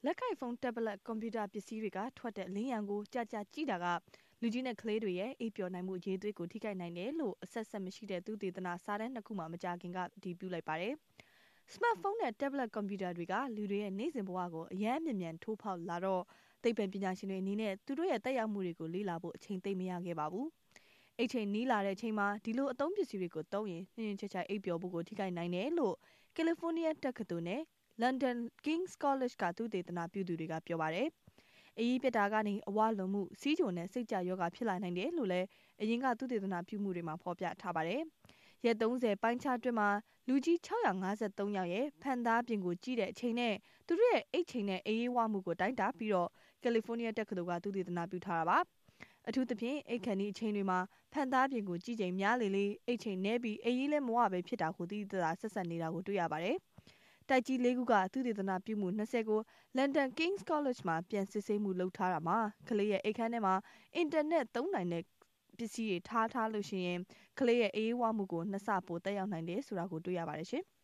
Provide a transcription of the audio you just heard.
လက်ကိုင်ဖုန်း tablet ကွန်ပျူတာပစ္စည်းတွေကထွက်တဲ့လင်းရံကိုကြာကြာကြည့်တာကလူကြီးနဲ့ကလေးတွေရဲ့အိပ်ပျော်နိုင်မှုရေးသွေးကိုထိခိုက်နိုင်တယ်လို့အဆက်မရှိတဲ့သူသေသနာစာတမ်းနှစ်ခုမှမကြခင်ကအတည်ပြုလိုက်ပါတယ်။ Smartphone နဲ့ tablet ကွန်ပျူတာတွေကလူတွေရဲ့နေ့စဉ်ဘဝကိုအယမ်းမြန်မြန်ထိုးဖောက်လာတော့သိပ္ပံပညာရှင်တွေအနေနဲ့သူတို့ရဲ့တက်ရောက်မှုတွေကိုလေ့လာဖို့အချိန်သိမရခဲ့ပါဘူး။အိတ်ချိန်နီးလာတဲ့အချိန်မှာဒီလိုအသုံးပစ္စည်းတွေကိုသုံးရင်နှင်းနှင်းချာချာအိပ်ပျော်ဖို့ကိုထိခိုက်နိုင်တယ်လို့ကယ်လီဖိုးနီးယားတက္ကသိုလ်နဲ့London King's College ကသုတေသနပြုသူတွေကပြောပါတယ်။အရေးပြတာကနေအဝလွန်မှုစီးချိုနဲ့စိတ်ကြယောဂဖြစ်လာနိုင်တယ်လို့လည်းအရင်ကသုတေသနပြုမှုတွေမှာဖော်ပြထားပါတယ်။ရက်30ပိုင်းခြားတွင်မှာလူကြီး653ယောက်ရဲ့ဖန်သားပြင်ကိုကြည့်တဲ့အချိန်နဲ့သူတို့ရဲ့အိတ်ချိန်နဲ့အေးဝမှုကိုတိုင်းတာပြီးတော့ကယ်လီဖိုးနီးယားတက္ကသိုလ်ကသုတေသနပြုထားတာပါ။အထူးသဖြင့်အိတ်ခဏီအချိန်တွေမှာဖန်သားပြင်ကိုကြည့်ချိန်များလေလေအိတ်ချိန်နဲပြီးအေးလည်းမဝပဲဖြစ်တာကိုသိသိသာဆက်ဆက်နေတာကိုတွေ့ရပါတယ်။တိုက်ကြီး၄ခုကသုတေသနပြုမှု20ကို London King's College မှာပြန်စစ်ဆေးမှုလုပ်ထားတာမှာကလေးရဲ့အိတ်ခမ်းထဲမှာအင်တာနက်သုံးနိုင်တဲ့ပစ္စည်းတွေထားလို့ရှိရင်ကလေးရဲ့အေးဝမှုကိုနှစ်ဆပိုတက်ရောက်နိုင်တယ်ဆိုတာကိုတွေ့ရပါတယ်ရှင်။